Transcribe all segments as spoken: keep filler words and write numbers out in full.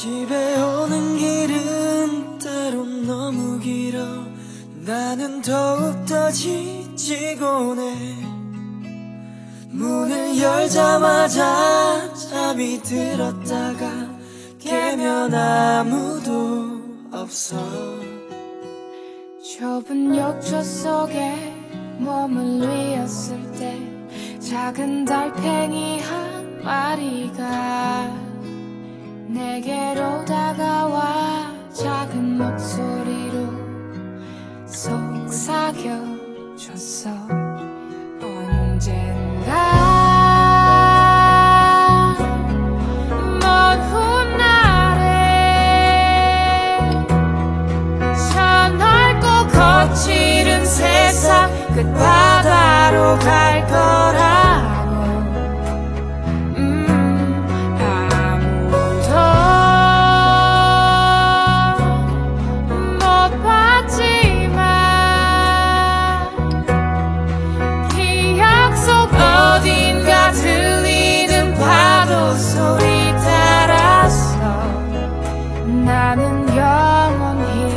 집에 오는 길은 때론 너무 길어. 나는 더욱더 지치곤 해. 문을 열자마자 잠이 들었다가 깨면 아무도 없어. 좁은 욕조 속에 몸을 뉘었을 때 작은 달팽이 한 마리가 내게로 다가와 작은 목소리로 속삭여줬어. 언젠가 먼 훗날에 저 넓고 거칠은 세상 끝바다로 갈 거라고. 음, 아무도 못 봤지만 기억 속 어딘가 들리는 파도 소리 따라서 나는 영원히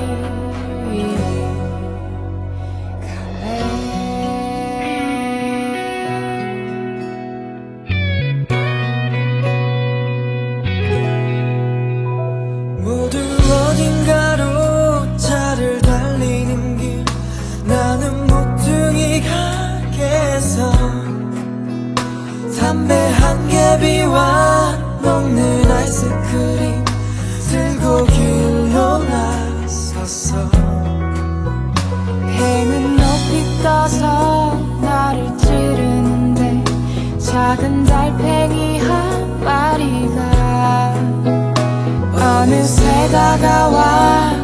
모두 어딘가로 차를 달리는 길. 나는 모퉁이 가게에서 담배 한 개 비와 먹는 아이스크림 들고 길로 나섰어. 해는 높이 떠서 나를 찌르는데 작은 달팽이 한 마리가 어느새 다가와